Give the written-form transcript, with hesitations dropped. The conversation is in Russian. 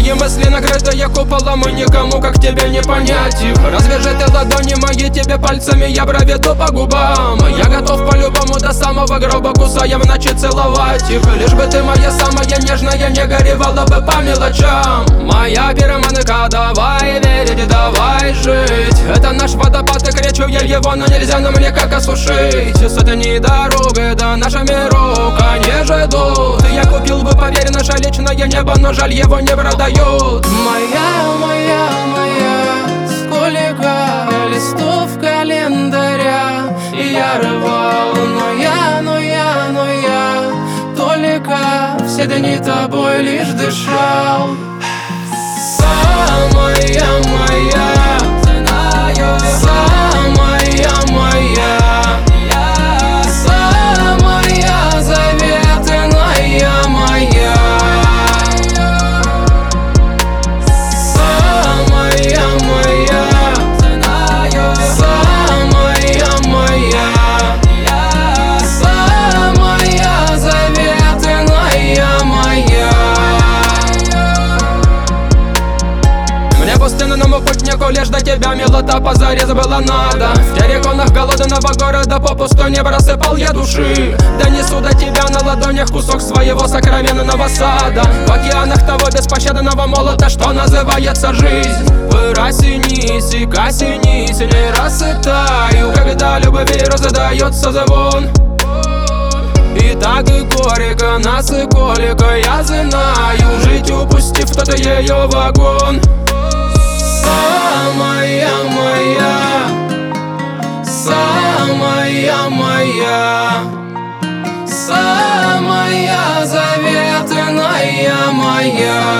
Твои мысли накрытые куполом, и никому как тебе не понять их. Развяжи ты ладони мои, тебе пальцами я проведу по губам. Я готов по-любому до самого гроба, кусая в ночи целовать их. Лишь бы ты моя самая нежная, не горевала бы по мелочам. Моя пироманка, давай верить, давай жить. Это наш водопад, и кричу я его, но нельзя нам никак осушить. Сотни дорог до нашими руками не ждут. Я купил бы, поверь, наше личное небо, но жаль, его не продают. Моя, сколько листов календаря и я рвал, но я только все дни тобой лишь дышал. Самая моя, самая моя, самая заветная моя. Самая моя, самая моя, самая заветная моя. Мне пустынному путнику лишь до тебя, милота, позарез было надо. В терриконах голодного города попусту не просыпал я души. Донесу до тебя на ладонях кусок своего сокровенного сада. В океанах того беспощадного молота, что называется жизнь. Вырасенись и косенись, не рассытаю, когда любви раздается звон. И так и горько, нас и колика, я знаю, жить упустив тот ее вагон. Самая моя, самая моя, самая заветная моя.